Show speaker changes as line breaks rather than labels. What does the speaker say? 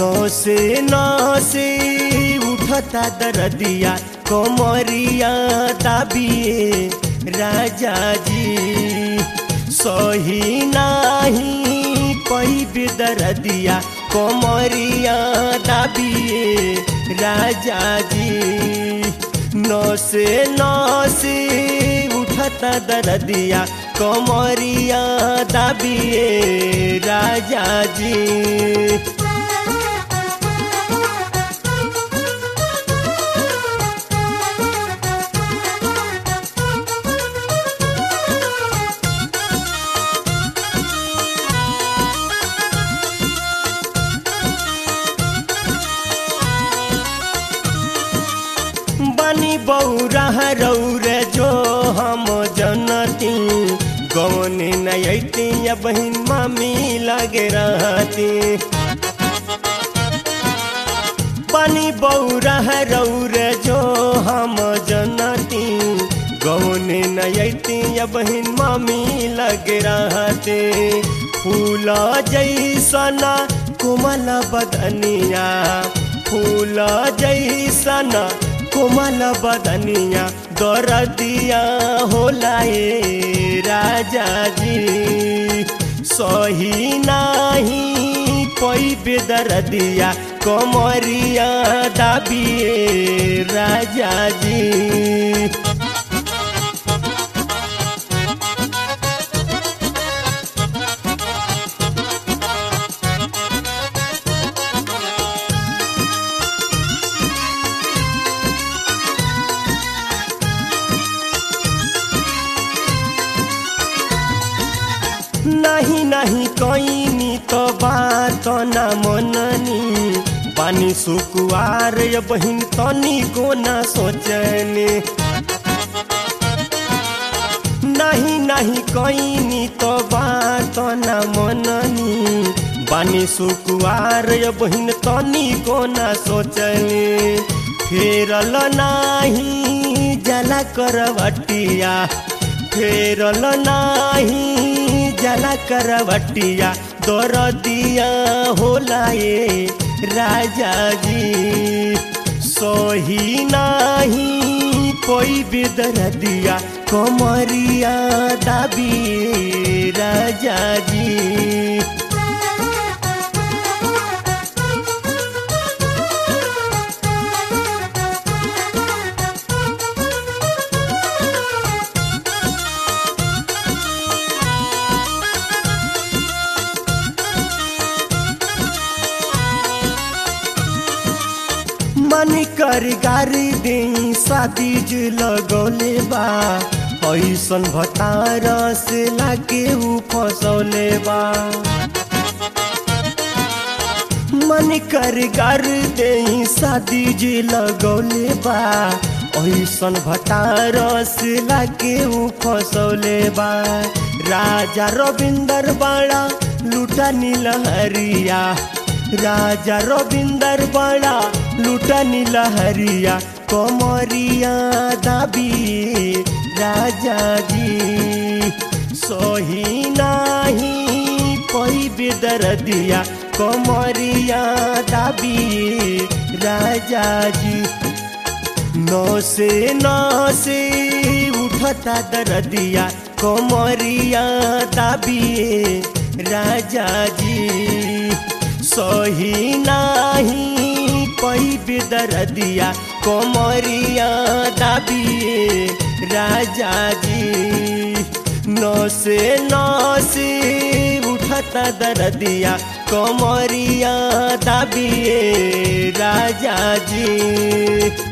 नौसे नौसे उठता दरदिया कोमरिया दाबिए राजा जी सही नाही पैबे दरदिया कोमरिया दाबिए राजा जी नौसे नौसे उठता दरदिया कोमरिया दाबिए राजा जी। बनी बौरा रौरे जो हम जनती गौने नयती या बहन मामी लगे रहती बनी बौरा रौरे जो हम जनती गौने नयती या बहन मामी लगे रहते फूल जैसना कोमल बदनिया फूल जैसना कोमल बदनिया दरदिया होलाए राजा जी सही नाही पैबे दरदिया कोमरिया दाबिए राजा जी। नहीं नहीं कईनी तो बात ना मननी पानी सुकुआर बहिन तनी को ना सोचने नहीं नहीं कईनी तो बात ना मननी पानी सुकुआर बहिन तनी को ना सोचने फेरल नाही जला करवटिया फेरल नाही जला करवटिया दरदिया होलाए राजा जी सही नाही पैबे दरदिया कोमरिया दाबिए राजा जी। मन कर गारी दे शादी ज लगौले बा ऐसन भतार से लागे उ फसौले बा मन कर गार दे शादी ज लगौले बा ऐसन भतार से लागे उ फसौले बा राजा रविंदर बड़ा लूटा नीलहरिया राजा रविंदर बड़ा लूटा नीलहरिया कोमरिया दाबिए राजा जी सही नाही पैबे दरदिया कोमरिया दाबिए राजा जी नौसे नौसे उठता दरदिया कोमरिया दाबिए राजा जी सही नाही पैबे दरदिया कोमरिया दाबिए राजा जी नौसे नौसे उठता दरदिया कोमरिया दाबिए राजा जी।